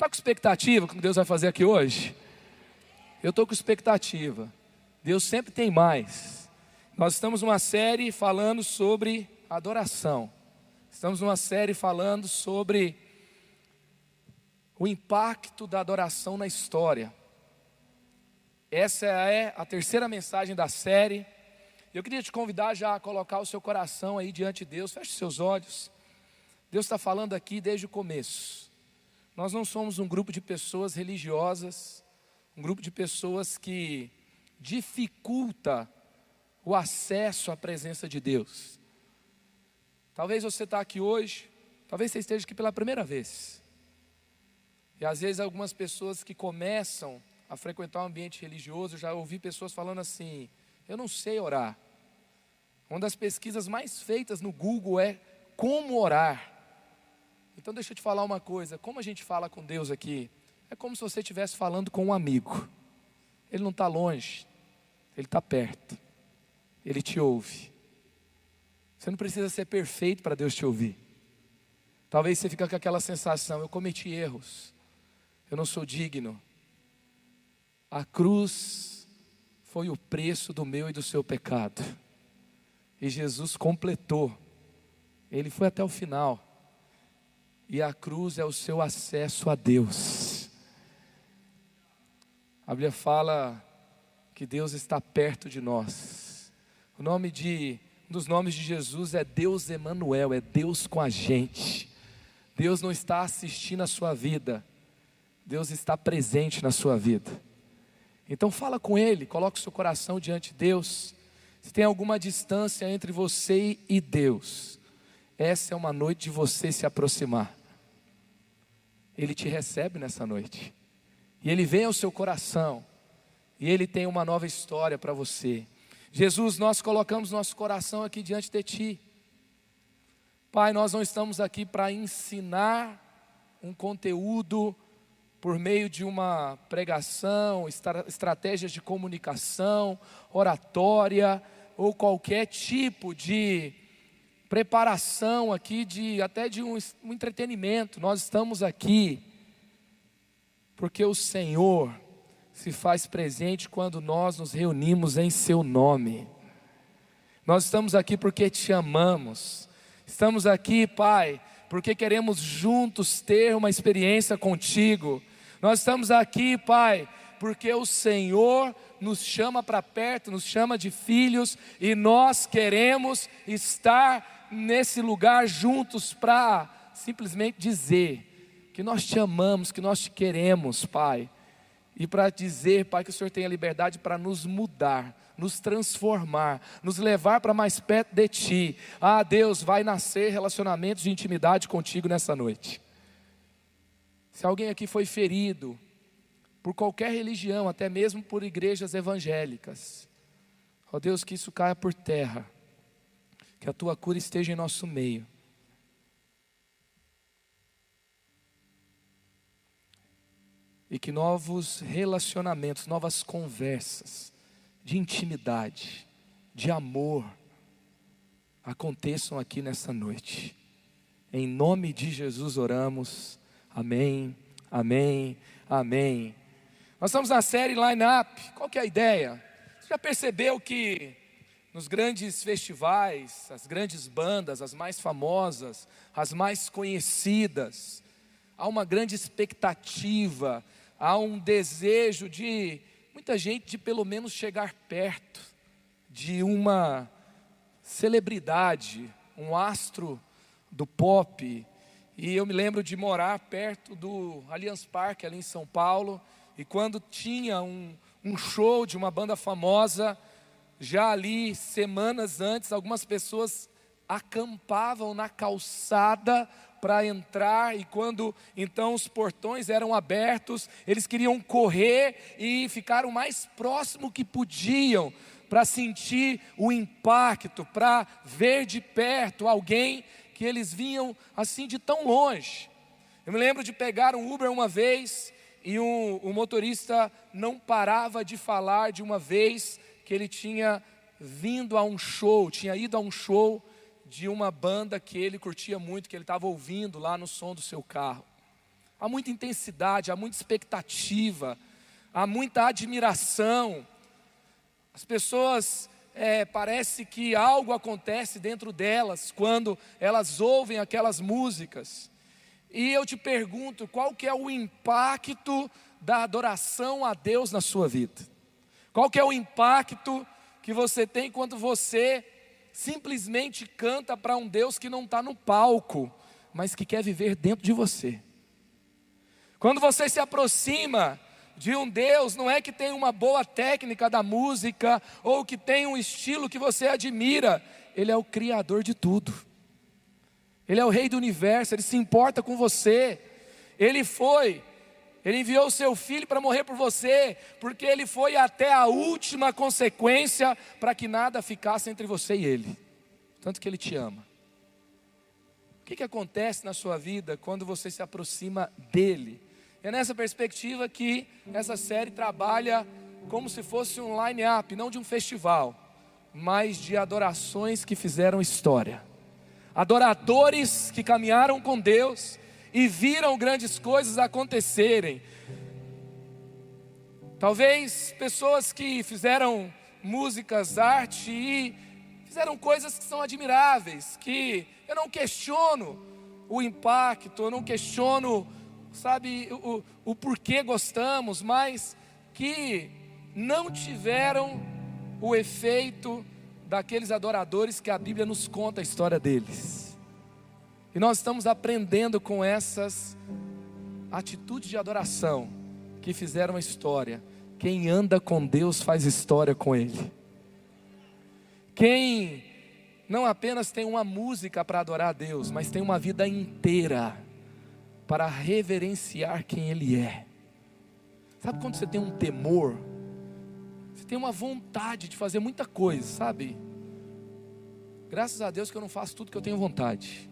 Está com expectativa com o que Deus vai fazer aqui hoje? Eu estou com expectativa. Deus sempre tem mais. Nós estamos numa série falando sobre adoração. Estamos numa série falando sobre o impacto da adoração na história. Essa é a terceira mensagem da série. Eu queria te convidar já a colocar o seu coração aí diante de Deus. Feche seus olhos. Deus está falando aqui desde o começo. Nós não somos um grupo de pessoas religiosas, um grupo de pessoas que dificulta o acesso à presença de Deus. Talvez você está aqui hoje, talvez você esteja aqui pela primeira vez. E às vezes algumas pessoas que começam a frequentar um ambiente religioso, eu já ouvi pessoas falando assim: eu não sei orar. Uma das pesquisas mais feitas no Google é como orar. Então deixa eu te falar uma coisa, como a gente fala com Deus aqui, é como se você estivesse falando com um amigo. Ele não está longe, Ele está perto, Ele te ouve. Você não precisa ser perfeito para Deus te ouvir. Talvez você fique com aquela sensação: eu cometi erros, eu não sou digno. A cruz foi o preço do meu e do seu pecado. E Jesus completou. Ele foi até o final. E a cruz é o seu acesso a Deus. A Bíblia fala que Deus está perto de nós. Um dos nomes de Jesus é Deus Emanuel, é Deus com a gente. Deus não está assistindo a sua vida, Deus está presente na sua vida. Então fala com Ele, coloque o seu coração diante de Deus. Se tem alguma distância entre você e Deus, essa é uma noite de você se aproximar. Ele te recebe nessa noite, e Ele vem ao seu coração, e Ele tem uma nova história para você. Jesus, nós colocamos nosso coração aqui diante de Ti. Pai, nós não estamos aqui para ensinar um conteúdo por meio de uma pregação, estratégias de comunicação, oratória, ou qualquer tipo de preparação aqui, até de um entretenimento. Nós estamos aqui porque o Senhor se faz presente quando nós nos reunimos em Seu nome. Nós estamos aqui porque Te amamos. Estamos aqui, Pai, porque queremos juntos ter uma experiência contigo. Nós estamos aqui, Pai, porque o Senhor nos chama para perto, nos chama de filhos, e nós queremos estar nesse lugar juntos para simplesmente dizer que nós Te amamos, que nós Te queremos, Pai. E para dizer, Pai, que o Senhor tem a liberdade para nos mudar, nos transformar, nos levar para mais perto de Ti. Ah, Deus, vai nascer relacionamentos de intimidade contigo nessa noite. Se alguém aqui foi ferido por qualquer religião, até mesmo por igrejas evangélicas, ó Deus, que isso caia por terra, que a Tua cura esteja em nosso meio. E que novos relacionamentos, novas conversas de intimidade, de amor, aconteçam aqui nessa noite. Em nome de Jesus oramos. Amém, amém, amém. Nós estamos na série Line Up. Qual que é a ideia? Você já percebeu que nos grandes festivais, as grandes bandas, as mais famosas, as mais conhecidas, há uma grande expectativa, há um desejo de muita gente de pelo menos chegar perto de uma celebridade, um astro do pop. E eu me lembro de morar perto do Allianz Parque, ali em São Paulo, e quando tinha um show de uma banda famosa, já ali semanas antes, algumas pessoas acampavam na calçada para entrar, e quando então os portões eram abertos, eles queriam correr e ficar o mais próximo que podiam, para sentir o impacto, para ver de perto alguém que eles vinham assim de tão longe. Eu me lembro de pegar um Uber uma vez, e o motorista não parava de falar de uma vez que ele tinha vindo a um show, tinha ido a um show de uma banda que ele curtia muito, que ele estava ouvindo lá no som do seu carro. há muita intensidade, há muita expectativa, há muita admiração. As pessoas, parece que algo acontece dentro delas quando elas ouvem aquelas músicas. E eu te pergunto, qual que é o impacto da adoração a Deus na sua vida? Qual que é o impacto que você tem quando você simplesmente canta para um Deus que não está no palco, mas que quer viver dentro de você? Quando você se aproxima de um Deus, não é que tem uma boa técnica da música, ou que tem um estilo que você admira. Ele é o Criador de tudo. Ele é o Rei do Universo, Ele se importa com você. Ele enviou o seu Filho para morrer por você, porque Ele foi até a última consequência, para que nada ficasse entre você e Ele. Tanto que Ele te ama. O que acontece na sua vida quando você se aproxima dEle? É nessa perspectiva que essa série trabalha como se fosse um line-up, não de um festival, mas de adorações que fizeram história. Adoradores que caminharam com Deus e viram grandes coisas acontecerem. Talvez pessoas que fizeram músicas, arte e fizeram coisas que são admiráveis, que eu não questiono o impacto, eu não questiono, sabe, o porquê gostamos, mas que não tiveram o efeito daqueles adoradores que a Bíblia nos conta a história deles. E nós estamos aprendendo com essas atitudes de adoração que fizeram a história. Quem anda com Deus faz história com Ele. Quem não apenas tem uma música para adorar a Deus, mas tem uma vida inteira para reverenciar quem Ele é. Sabe quando você tem um temor? Você tem uma vontade de fazer muita coisa, sabe? Graças a Deus que eu não faço tudo que eu tenho vontade.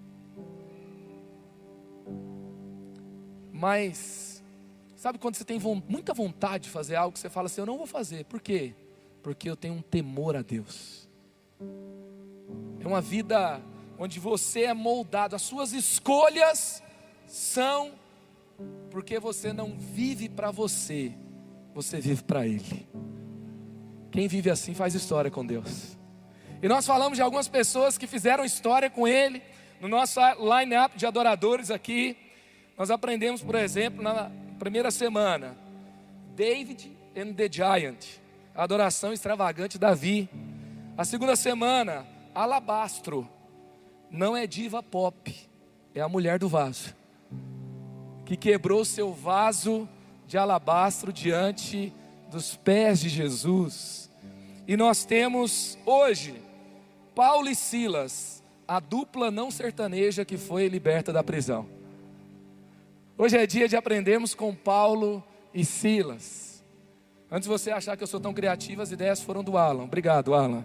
Mas, sabe quando você tem muita vontade de fazer algo que você fala assim, eu não vou fazer. Por quê? Porque eu tenho um temor a Deus. É uma vida onde você é moldado, as suas escolhas são porque você não vive para você, você vive para Ele. Quem vive assim faz história com Deus. E nós falamos de algumas pessoas que fizeram história com Ele. No nosso line-up de adoradores aqui, nós aprendemos, por exemplo, na primeira semana, David and the Giant, a adoração extravagante de Davi. A segunda semana, Alabastro, não é diva pop, é a mulher do vaso, que quebrou seu vaso de alabastro diante dos pés de Jesus. E nós temos hoje Paulo e Silas, a dupla não sertaneja que foi liberta da prisão. Hoje é dia de aprendermos com Paulo e Silas. Antes de você achar que eu sou tão criativo, as ideias foram do Alan. Obrigado, Alan.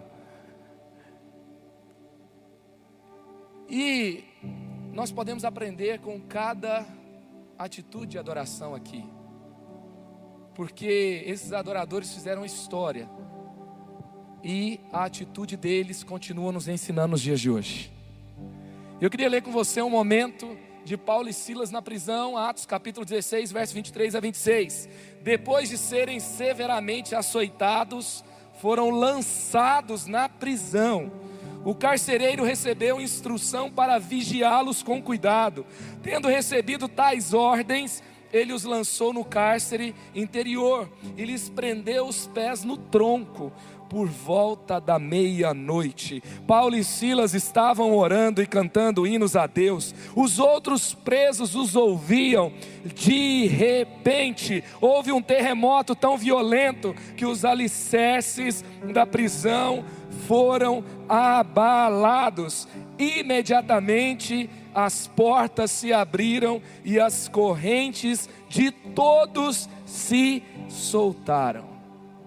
E nós podemos aprender com cada atitude de adoração aqui, porque esses adoradores fizeram história, e a atitude deles continua nos ensinando nos dias de hoje. Eu queria ler com você um momento de Paulo e Silas na prisão, Atos capítulo 16, verso 23 a 26. Depois de serem severamente açoitados, foram lançados na prisão. O carcereiro recebeu instrução para vigiá-los com cuidado. Tendo recebido tais ordens, ele os lançou no cárcere interior e lhes prendeu os pés no tronco. Por volta da meia-noite, Paulo e Silas estavam orando e cantando hinos a Deus. Os outros presos os ouviam. De repente, houve um terremoto tão violento que os alicerces da prisão foram abalados. Imediatamente as portas se abriram e as correntes de todos se soltaram.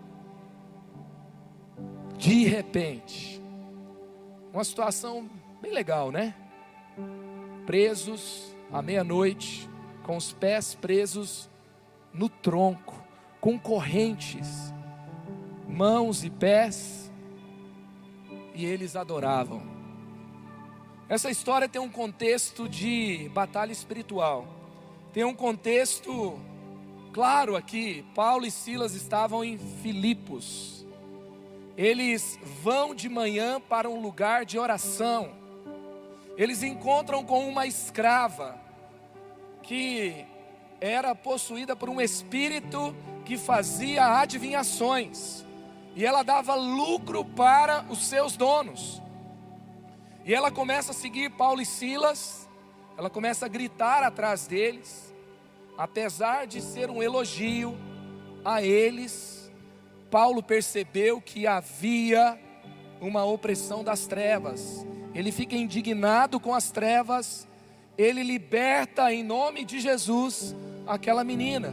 De repente, uma situação bem legal, né? Presos à meia-noite, com os pés presos no tronco, com correntes, mãos e pés, e eles adoravam. Essa história tem um contexto de batalha espiritual. Tem um contexto claro aqui. Paulo e Silas estavam em Filipos. Eles vão de manhã para um lugar de oração. Eles encontram com uma escrava que era possuída por um espírito que fazia adivinhações. E ela dava lucro para os seus donos. E ela começa a seguir Paulo e Silas. Ela começa a gritar atrás deles. Apesar de ser um elogio a eles, Paulo percebeu que havia uma opressão das trevas. Ele fica indignado com as trevas. Ele liberta em nome de Jesus aquela menina.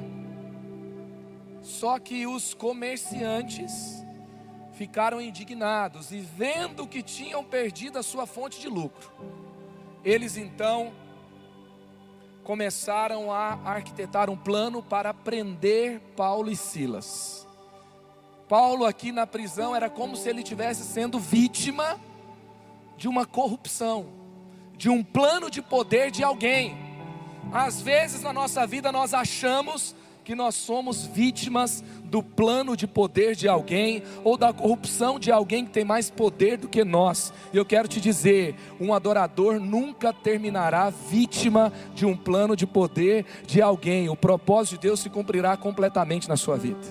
Só que os comerciantes ficaram indignados e vendo que tinham perdido a sua fonte de lucro, eles então começaram a arquitetar um plano para prender Paulo e Silas. Paulo aqui na prisão era como se ele estivesse sendo vítima de uma corrupção, de um plano de poder de alguém. Às vezes na nossa vida nós achamos que nós somos vítimas do plano de poder de alguém, ou da corrupção de alguém que tem mais poder do que nós. E eu quero te dizer, um adorador nunca terminará vítima de um plano de poder de alguém. O propósito de Deus se cumprirá completamente na sua vida.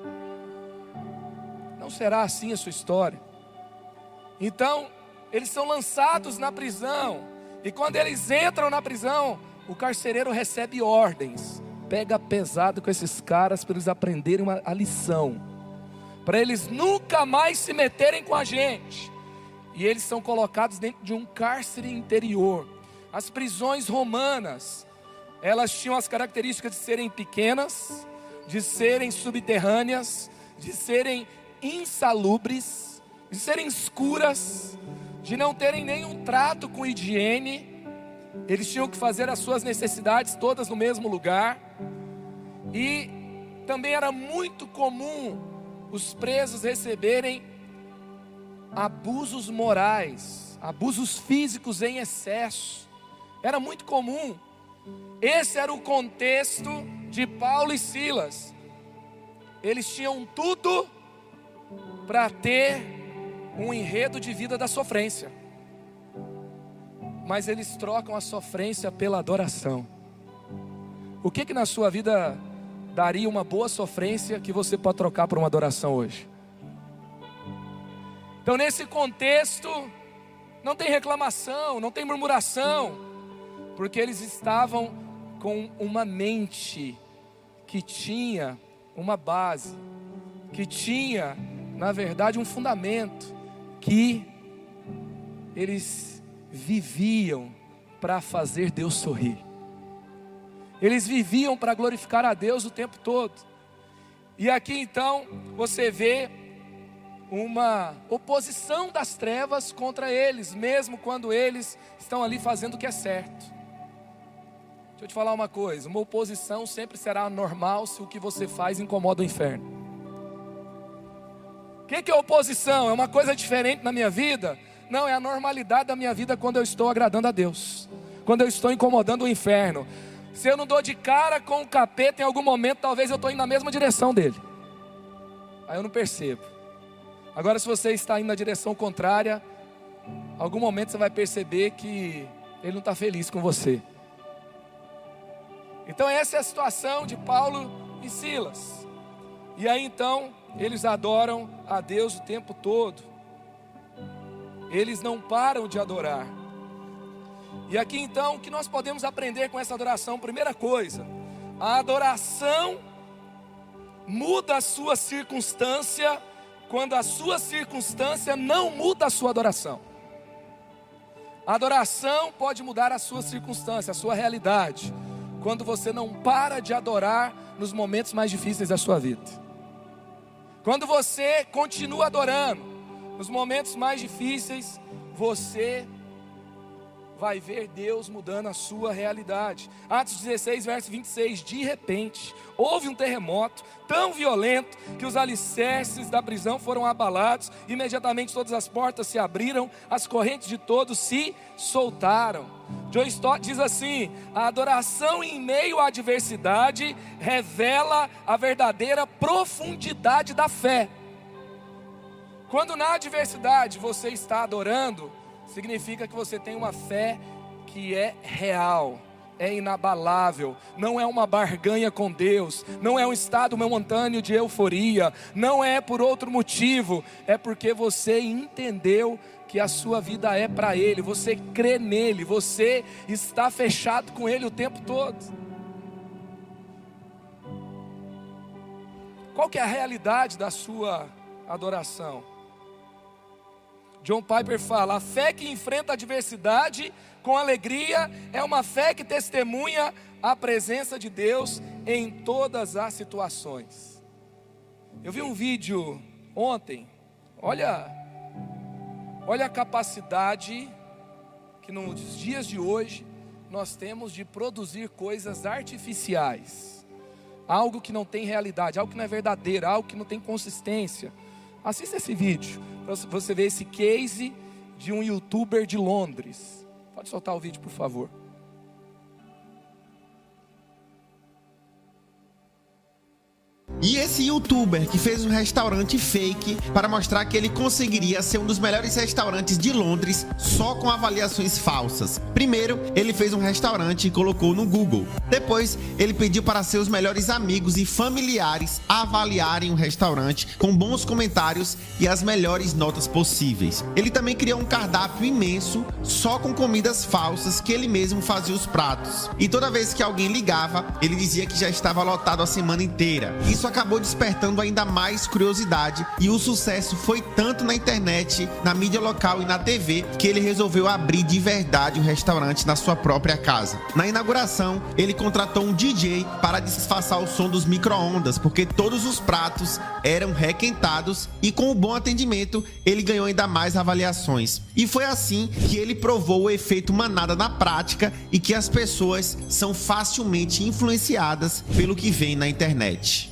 Não será assim a sua história. Então, eles são lançados na prisão, e quando eles entram na prisão, o carcereiro recebe ordens. Pega pesado com esses caras para eles aprenderem a lição, para eles nunca mais se meterem com a gente. E eles são colocados dentro de um cárcere interior. As prisões romanas, elas tinham as características de serem pequenas, de serem subterrâneas, de serem insalubres, de serem escuras, de não terem nenhum trato com higiene. Eles tinham que fazer as suas necessidades todas no mesmo lugar. E também era muito comum os presos receberem abusos morais, abusos físicos em excesso. Era muito comum. Esse era o contexto de Paulo e Silas. Eles tinham tudo para ter um enredo de vida da sofrência, mas eles trocam a sofrência pela adoração. O que na sua vida daria uma boa sofrência que você pode trocar por uma adoração hoje? Então, nesse contexto, não tem reclamação, não tem murmuração, porque eles estavam com uma mente que tinha uma base, que tinha, na verdade, um fundamento, que eles viviam para fazer Deus sorrir. Eles viviam para glorificar a Deus o tempo todo. E aqui então você vê uma oposição das trevas contra eles, mesmo quando eles estão ali fazendo o que é certo. Deixa eu te falar uma coisa, uma oposição sempre será normal se o que você faz incomoda o inferno. O que é oposição? É uma coisa diferente na minha vida? Não, é a normalidade da minha vida quando eu estou agradando a Deus, quando eu estou incomodando o inferno. Se eu não dou de cara com o capeta em algum momento, talvez eu estou indo na mesma direção dele. Aí eu não percebo. Agora, se você está indo na direção contrária, em algum momento você vai perceber que ele não está feliz com você. Então essa é a situação de Paulo e Silas. E aí então, eles adoram a Deus o tempo todo. Eles não param de adorar. E aqui então, o que nós podemos aprender com essa adoração? Primeira coisa, a adoração muda a sua circunstância quando a sua circunstância não muda a sua adoração. A adoração pode mudar a sua circunstância, a sua realidade, quando você não para de adorar nos momentos mais difíceis da sua vida. Quando você continua adorando nos momentos mais difíceis, você vai ver Deus mudando a sua realidade. Atos 16, verso 26, de repente, houve um terremoto tão violento que os alicerces da prisão foram abalados, imediatamente todas as portas se abriram, as correntes de todos se soltaram. John Stott diz assim: a adoração em meio à adversidade revela a verdadeira profundidade da fé. Quando na adversidade você está adorando, significa que você tem uma fé que é real, é inabalável, não é uma barganha com Deus, não é um estado momentâneo de euforia, não é por outro motivo, é porque você entendeu que a sua vida é para Ele, você crê nele, você está fechado com Ele o tempo todo. Qual que é a realidade da sua adoração? John Piper fala: a fé que enfrenta a adversidade com alegria é uma fé que testemunha a presença de Deus em todas as situações. Eu vi um vídeo ontem, olha a capacidade que nos dias de hoje nós temos de produzir coisas artificiais, algo que não tem realidade, algo que não é verdadeiro, algo que não tem consistência. Assista esse vídeo, para você ver esse case de um youtuber de Londres. Pode soltar o vídeo, por favor. E esse youtuber que fez um restaurante fake para mostrar que ele conseguiria ser um dos melhores restaurantes de Londres só com avaliações falsas. Primeiro, ele fez um restaurante e colocou no Google. Depois, ele pediu para seus melhores amigos e familiares avaliarem o restaurante com bons comentários e as melhores notas possíveis. Ele também criou um cardápio imenso só com comidas falsas que ele mesmo fazia os pratos. E toda vez que alguém ligava, ele dizia que já estava lotado a semana inteira. Isso acabou despertando ainda mais curiosidade e o sucesso foi tanto na internet, na mídia local e na TV que ele resolveu abrir de verdade o restaurante na sua própria casa. Na inauguração, ele contratou um DJ para disfarçar o som dos micro-ondas, porque todos os pratos eram requentados e com o bom atendimento ele ganhou ainda mais avaliações. E foi assim que ele provou o efeito manada na prática e que as pessoas são facilmente influenciadas pelo que vem na internet.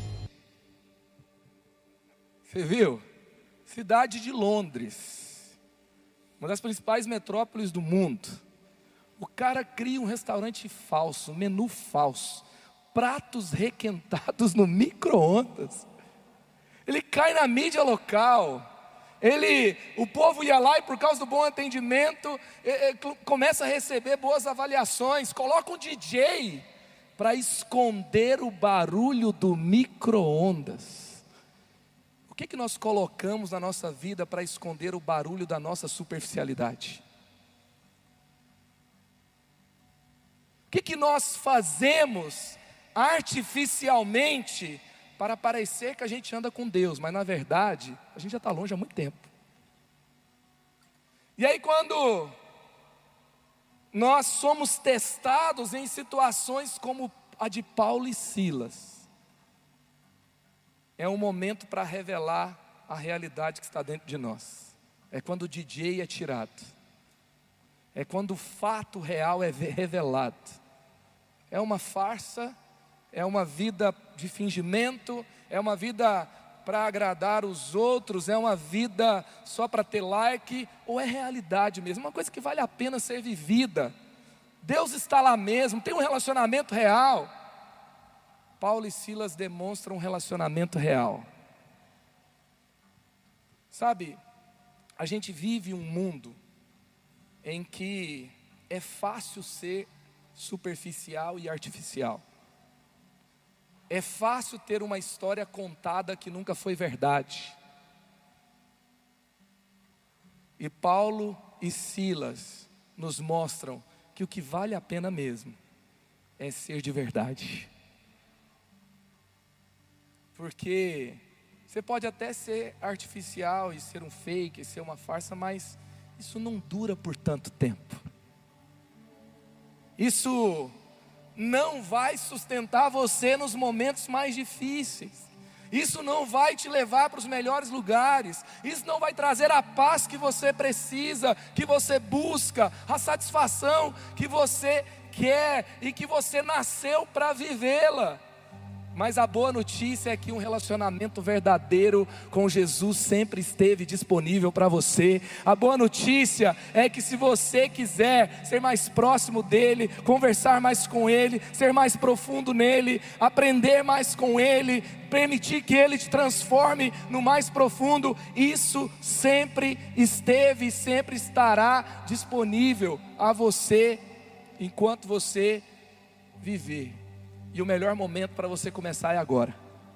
Você viu? Cidade de Londres, uma das principais metrópoles do mundo. O cara cria um restaurante falso, um menu falso, pratos requentados no micro-ondas. Ele cai na mídia local. O povo ia lá e por causa do bom atendimento, começa a receber boas avaliações. Coloca um DJ para esconder o barulho do micro-ondas. O que nós colocamos na nossa vida para esconder o barulho da nossa superficialidade? O que nós fazemos artificialmente para parecer que a gente anda com Deus, mas na verdade a gente já está longe há muito tempo? E aí quando nós somos testados em situações como a de Paulo e Silas, é um momento para revelar a realidade que está dentro de nós. É quando o DJ é tirado. É quando o fato real é revelado. É uma farsa, é uma vida de fingimento, é uma vida para agradar os outros, é uma vida só para ter like, ou é realidade mesmo, uma coisa que vale a pena ser vivida. Deus está lá mesmo, tem um relacionamento real. Paulo e Silas demonstram um relacionamento real. Sabe, a gente vive um mundo em que é fácil ser superficial e artificial. É fácil ter uma história contada que nunca foi verdade. E Paulo e Silas nos mostram que o que vale a pena mesmo é ser de verdade. Porque você pode até ser artificial e ser um fake, ser uma farsa, mas isso não dura por tanto tempo. Isso não vai sustentar você nos momentos mais difíceis. Isso não vai te levar para os melhores lugares. Isso não vai trazer a paz que você precisa, que você busca, a satisfação que você quer e que você nasceu para vivê-la. Mas a boa notícia é que um relacionamento verdadeiro com Jesus sempre esteve disponível para você. A boa notícia é que se você quiser ser mais próximo dele, conversar mais com ele, ser mais profundo nele, aprender mais com ele, permitir que ele te transforme no mais profundo, isso sempre esteve e sempre estará disponível a você enquanto você viver. E o melhor momento para você começar é agora.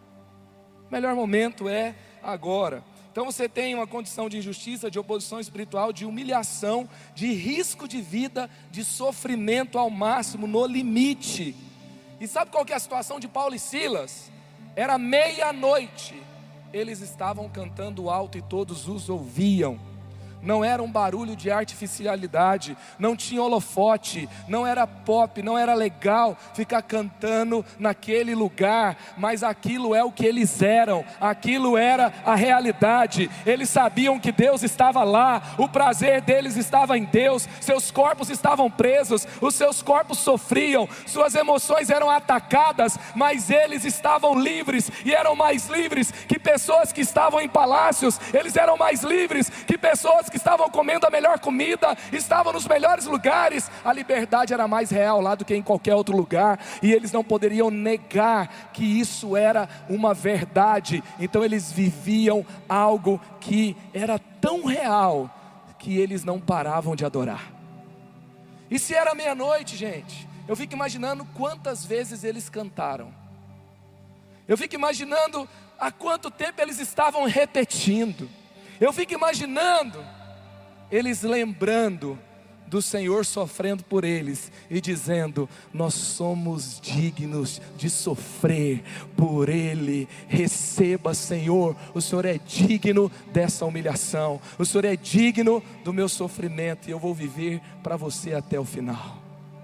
O melhor momento é agora. Então você tem uma condição de injustiça, de oposição espiritual, de humilhação, de risco de vida, de sofrimento ao máximo, no limite. E sabe qual que é a situação de Paulo e Silas? Era meia-noite, eles estavam cantando alto e todos os ouviam. Não era um barulho de artificialidade, não tinha holofote, não era pop, não era legal ficar cantando naquele lugar, mas aquilo é o que eles eram, aquilo era a realidade. Eles sabiam que Deus estava lá, o prazer deles estava em Deus, seus corpos estavam presos, os seus corpos sofriam, suas emoções eram atacadas, mas eles estavam livres, e eram mais livres que pessoas que estavam em palácios, eles eram mais livres que pessoas que estavam comendo a melhor comida, estavam nos melhores lugares. A liberdade era mais real lá do que em qualquer outro lugar, e eles não poderiam negar que isso era uma verdade. Então eles viviam algo que era tão real, que eles não paravam de adorar. E se era meia-noite, gente, eu fico imaginando quantas vezes eles cantaram. Eu fico imaginando há quanto tempo eles estavam repetindo. Eu fico imaginando eles lembrando do Senhor sofrendo por eles e dizendo: nós somos dignos de sofrer por Ele. Receba, Senhor, o Senhor é digno dessa humilhação, o Senhor é digno do meu sofrimento, e eu vou viver para você até o final.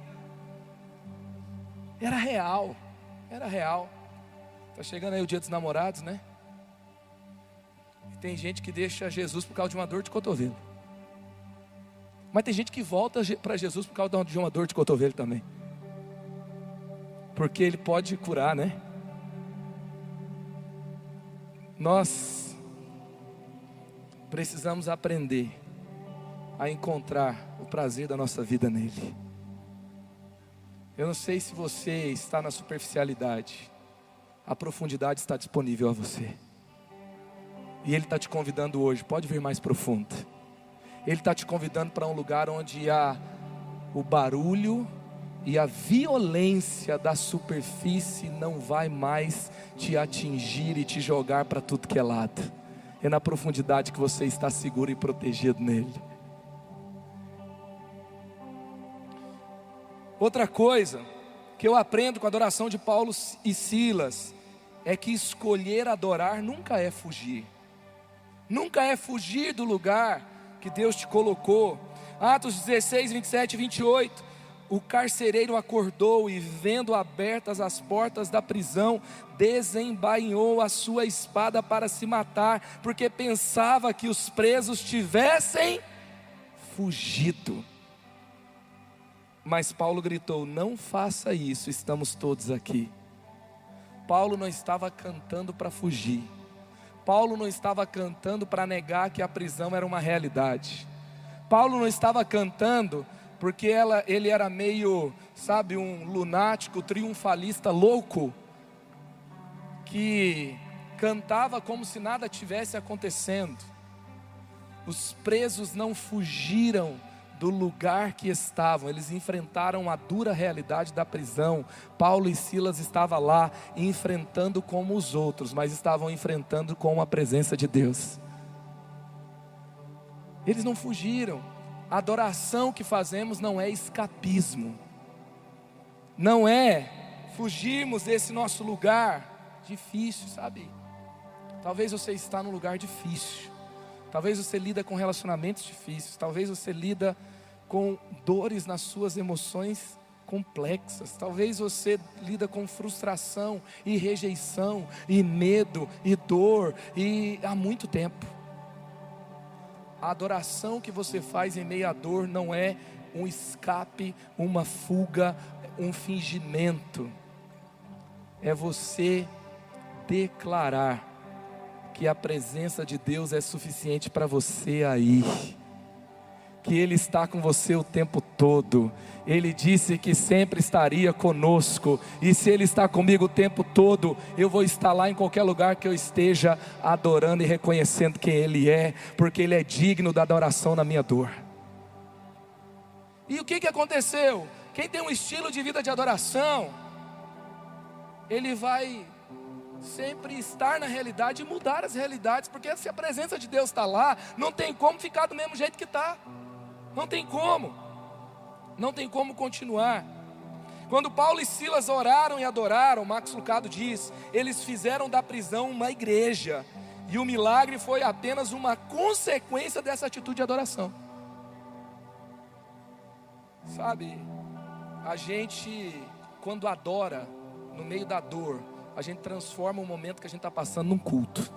Era real, era real. Está chegando aí o dia dos namorados, né? E tem gente que deixa Jesus por causa de uma dor de cotovelo. Mas tem gente que volta para Jesus por causa de uma dor de cotovelo também. Porque Ele pode curar, né? Nós precisamos aprender a encontrar o prazer da nossa vida nele. Eu não sei se você está na superficialidade. A profundidade está disponível a você. E Ele está te convidando hoje, pode vir mais profundo. Ele está te convidando para um lugar onde há o barulho e a violência da superfície não vai mais te atingir e te jogar para tudo que é lado. É na profundidade que você está seguro e protegido nele. Outra coisa que eu aprendo com a adoração de Paulo e Silas é que escolher adorar nunca é fugir. Nunca é fugir do lugar que Deus te colocou. Atos 16, 27 e 28. O carcereiro acordou e, vendo abertas as portas da prisão, desembainhou a sua espada para se matar, porque pensava que os presos tivessem fugido. Mas Paulo gritou: não faça isso, estamos todos aqui. Paulo não estava cantando para fugir. Paulo não estava cantando para negar que a prisão era uma realidade. Paulo não estava cantando porque ele era meio, sabe, um lunático, triunfalista louco, que cantava como se nada tivesse acontecendo. Os presos não fugiram do lugar que estavam, eles enfrentaram a dura realidade da prisão. Paulo e Silas estavam lá enfrentando como os outros, mas estavam enfrentando com a presença de Deus. Eles não fugiram. A adoração que fazemos não é escapismo, não é fugirmos desse nosso lugar difícil, sabe? Talvez você está num lugar difícil. Talvez você lida com relacionamentos difíceis. Talvez você lida com dores nas suas emoções complexas. Talvez você lida com frustração e rejeição e medo e dor e há muito tempo. A adoração que você faz em meio à dor não é um escape, uma fuga, um fingimento. É você declarar que a presença de Deus é suficiente para você aí, que Ele está com você o tempo todo. Ele disse que sempre estaria conosco, e se Ele está comigo o tempo todo, eu vou estar lá em qualquer lugar que eu esteja, adorando e reconhecendo quem Ele é, porque Ele é digno da adoração na minha dor. E o que aconteceu? Quem tem um estilo de vida de adoração, ele vai sempre estar na realidade e mudar as realidades, porque se a presença de Deus está lá, não tem como ficar do mesmo jeito que está. Não tem como continuar. Quando Paulo e Silas oraram e adoraram, Max Lucado diz, eles fizeram da prisão uma igreja, e o milagre foi apenas uma consequência dessa atitude de adoração. Sabe, a gente, quando adora, no meio da dor, a gente transforma o momento que a gente está passando num culto.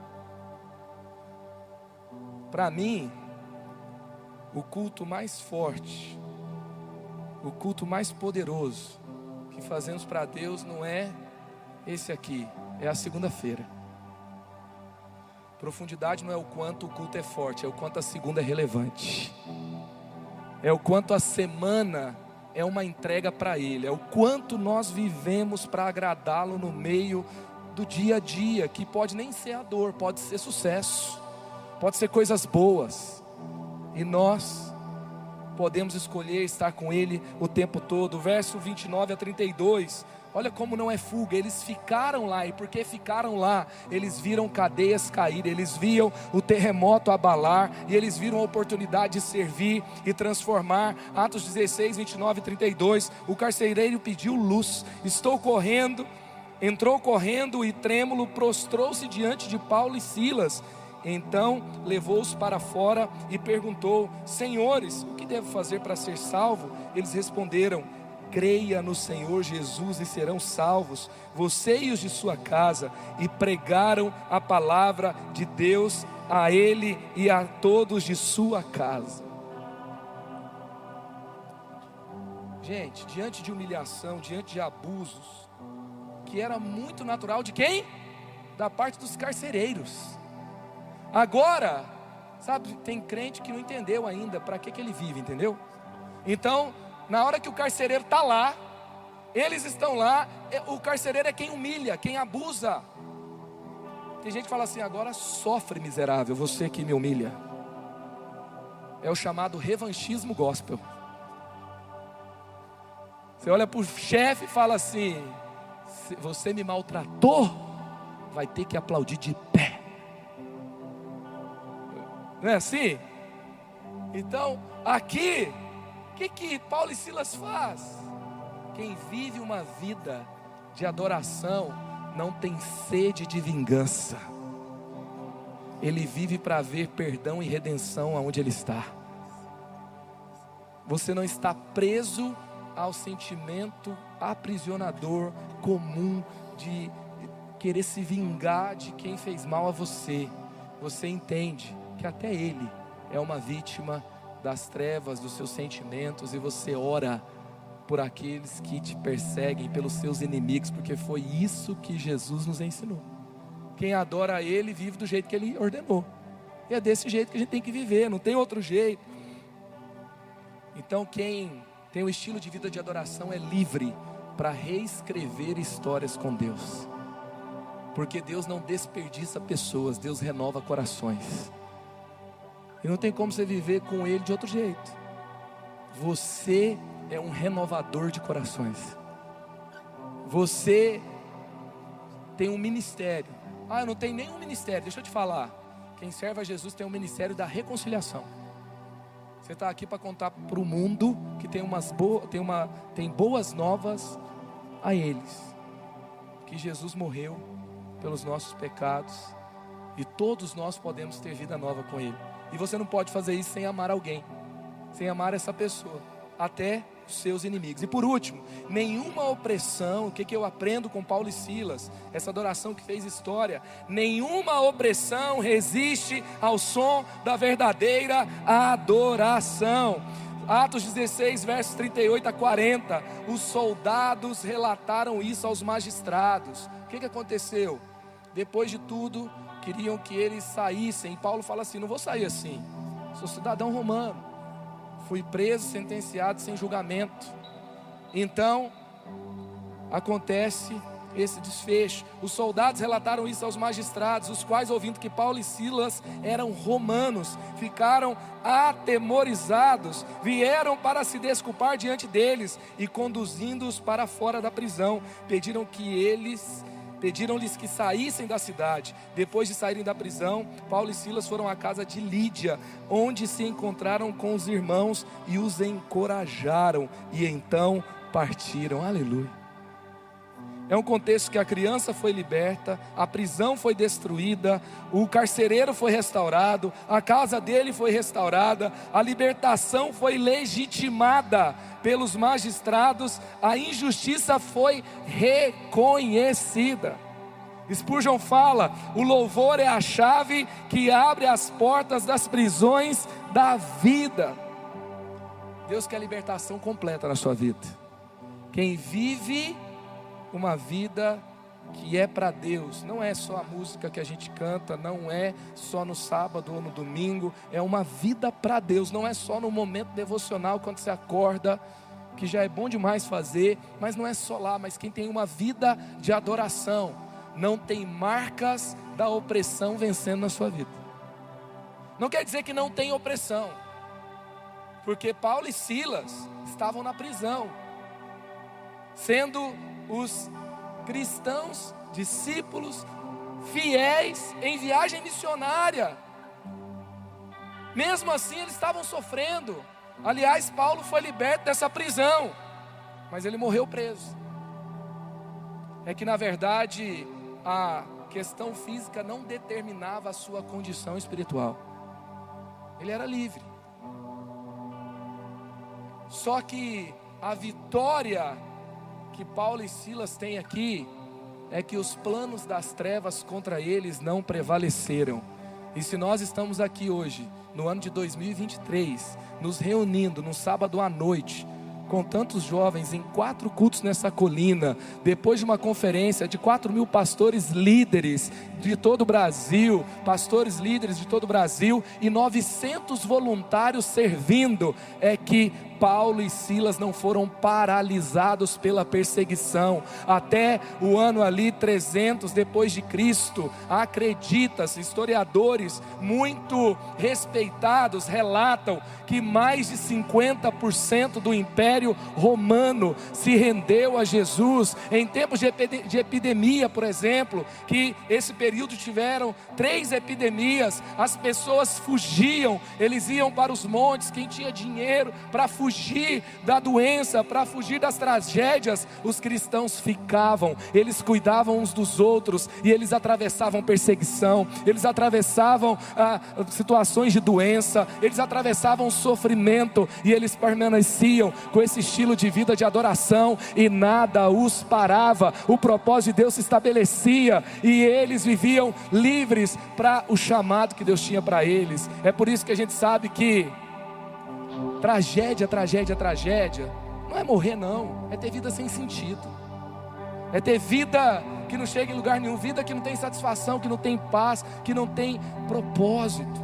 Para mim, o culto mais forte, o culto mais poderoso que fazemos para Deus não é esse aqui, é a segunda-feira. Profundidade não é o quanto o culto é forte, é o quanto a segunda é relevante. É o quanto a semana é uma entrega para Ele, é o quanto nós vivemos para agradá-lo no meio do dia a dia, que pode nem ser a dor, pode ser sucesso, pode ser coisas boas, e nós podemos escolher estar com Ele o tempo todo. Verso 29 a 32, olha como não é fuga. Eles ficaram lá, e porque ficaram lá, eles viram cadeias cair, eles viam o terremoto abalar, e eles viram a oportunidade de servir e transformar. Atos 16, 29 e 32, o carcereiro pediu luz, entrou correndo e trêmulo, prostrou-se diante de Paulo e Silas. Então levou-os para fora e perguntou: senhores, o que devo fazer para ser salvo? Eles responderam: creia no Senhor Jesus e serão salvos, você e os de sua casa. E pregaram a palavra de Deus a ele e a todos de sua casa. Gente, diante de humilhação, diante de abusos, que era muito natural de quem? Da parte dos carcereiros. Agora, sabe, tem crente que não entendeu ainda para que ele vive, entendeu? Então, na hora que o carcereiro está lá, eles estão lá, o carcereiro é quem humilha, quem abusa. Tem gente que fala assim: agora sofre, miserável, você que me humilha. É o chamado revanchismo gospel. Você olha para o chefe e fala assim: você me maltratou, vai ter que aplaudir de pé. Não é assim? Então, aqui, o que Paulo e Silas faz? Quem vive uma vida de adoração não tem sede de vingança. Ele vive para ver perdão e redenção aonde ele está. Você não está preso ao sentimento aprisionador comum de querer se vingar de quem fez mal a você. Você entende que até ele é uma vítima das trevas, dos seus sentimentos, e você ora por aqueles que te perseguem, pelos seus inimigos, porque foi isso que Jesus nos ensinou. Quem adora a Ele vive do jeito que Ele ordenou, e é desse jeito que a gente tem que viver, não tem outro jeito. Então quem tem um estilo de vida de adoração é livre para reescrever histórias com Deus, porque Deus não desperdiça pessoas, Deus renova corações. E não tem como você viver com Ele de outro jeito. Você é um renovador de corações. Você tem um ministério. Eu não tenho nenhum ministério. Deixa eu te falar. Quem serve a Jesus tem um ministério da reconciliação. Você está aqui para contar para o mundo que tem boas novas a eles. Que Jesus morreu pelos nossos pecados, e todos nós podemos ter vida nova com Ele. E você não pode fazer isso sem amar alguém, sem amar essa pessoa, até os seus inimigos. E por último, nenhuma opressão, o que eu aprendo com Paulo e Silas, essa adoração que fez história, nenhuma opressão resiste ao som da verdadeira adoração. Atos 16, versos 38 a 40, os soldados relataram isso aos magistrados. O que aconteceu? Depois de tudo, queriam que eles saíssem. E Paulo fala assim: não vou sair assim, sou cidadão romano, fui preso, sentenciado sem julgamento. Então, acontece esse desfecho. Os soldados relataram isso aos magistrados, os quais, ouvindo que Paulo e Silas eram romanos, ficaram atemorizados, vieram para se desculpar diante deles e, conduzindo-os para fora da prisão, pediram-lhes que saíssem da cidade. Depois de saírem da prisão, Paulo e Silas foram à casa de Lídia, onde se encontraram com os irmãos e os encorajaram, e então partiram. Aleluia. É um contexto que a criança foi liberta, a prisão foi destruída, o carcereiro foi restaurado, a casa dele foi restaurada, a libertação foi legitimada pelos magistrados, a injustiça foi reconhecida. Spurgeon fala: o louvor é a chave que abre as portas das prisões da vida. Deus quer libertação completa na sua vida. Quem vive uma vida que é para Deus, não é só a música que a gente canta, não é só no sábado ou no domingo, é uma vida para Deus, não é só no momento devocional quando você acorda, que já é bom demais fazer, mas não é só lá. Mas quem tem uma vida de adoração, não tem marcas da opressão vencendo na sua vida. Não quer dizer que não tem opressão, porque Paulo e Silas estavam na prisão, sendo os cristãos, discípulos, fiéis em viagem missionária. Mesmo assim eles estavam sofrendo. Aliás, Paulo foi liberto dessa prisão, mas ele morreu preso. É que na verdade a questão física não determinava a sua condição espiritual. Ele era livre. Só que a vitória que Paulo e Silas têm aqui é que os planos das trevas contra eles não prevaleceram. E se nós estamos aqui hoje, no ano de 2023, nos reunindo num sábado à noite, com tantos jovens em 4 cultos nessa colina, depois de uma conferência de 4.000 pastores líderes de todo o Brasil, pastores líderes de todo o Brasil, e 900 voluntários servindo, é que Paulo e Silas não foram paralisados pela perseguição. Até o ano ali 300 depois de Cristo, acredita-se, historiadores muito respeitados relatam que mais de 50% do Império Romano se rendeu a Jesus. Em tempos de epidemia, por exemplo, que esse período tiveram 3 epidemias, as pessoas fugiam, eles iam para os montes. Quem tinha dinheiro para fugir da doença, para fugir das tragédias, os cristãos ficavam, eles cuidavam uns dos outros, e eles atravessavam perseguição, eles atravessavam situações de doença, eles atravessavam sofrimento, e eles permaneciam com esse estilo de vida de adoração, e nada os parava. O propósito de Deus se estabelecia, e eles viviam livres para o chamado que Deus tinha para eles. É por isso que a gente sabe que tragédia não é morrer, não, é ter vida sem sentido, é ter vida que não chega em lugar nenhum, vida que não tem satisfação, que não tem paz, que não tem propósito.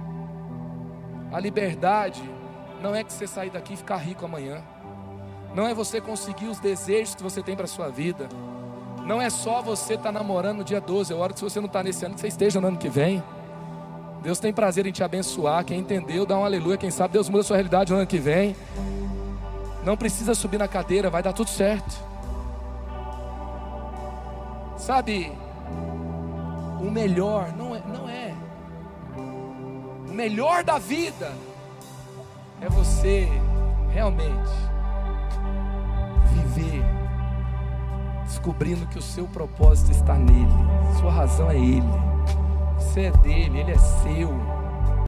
A liberdade não é que você sair daqui e ficar rico amanhã, não é você conseguir os desejos que você tem para a sua vida, não é só você estar namorando no dia 12, eu oro que se você não está nesse ano, que você esteja no ano que vem. Deus tem prazer em te abençoar. Quem entendeu, dá um aleluia. Quem sabe Deus muda a sua realidade no ano que vem. Não precisa subir na cadeira, vai dar tudo certo. Sabe, o melhor não é. O melhor da vida é você realmente viver descobrindo que o seu propósito está nele, sua razão é Ele. Você é dele, Ele é seu.